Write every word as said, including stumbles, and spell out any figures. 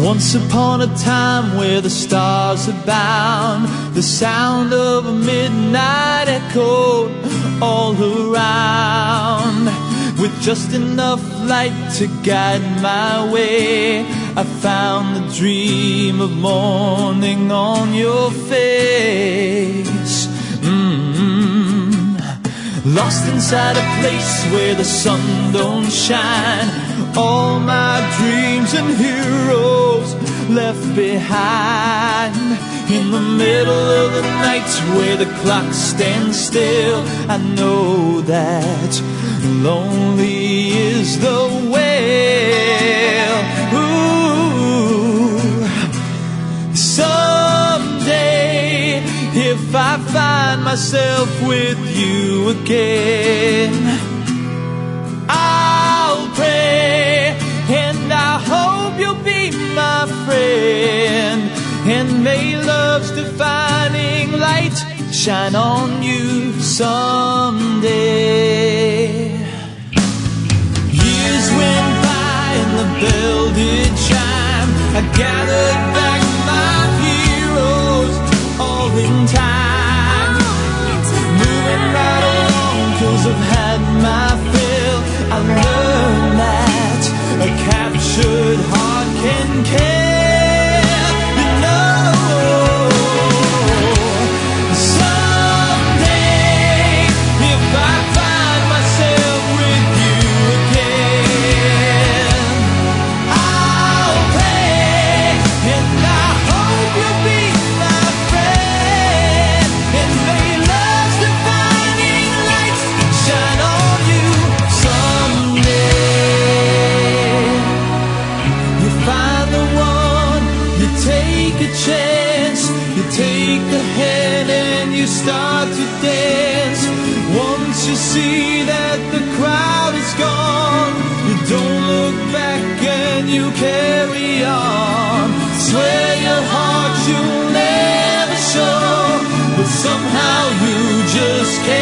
Once upon a time where the stars abound, the sound of midnight echoed all around. With just enough light to guide my way, I found the dream of morning on your face. Mm-hmm. Lost inside a place where the sun don't shine, all my dreams and heroes left behind. In the middle of the night where the clock stands still, I know that lonely is the way. Ooh. Someday, if I find myself with you again, I'll pray and I hope you'll be my friend, and may love's defining light shine on you someday. Years went by and the bell did chime. I gathered back my heroes all in time, moving right along 'cause I've had my fill. I learned that a captured heart can care, you know. Someday, if I find myself with you again, I'll pray and I hope you'll be my friend, and may love's defining lights shine on you someday. You find the one, you take a chance, you take the hand and you start to dance. Once you see that the crowd is gone, you don't look back and you carry on. Swear your heart you'll never show, but somehow you just can't.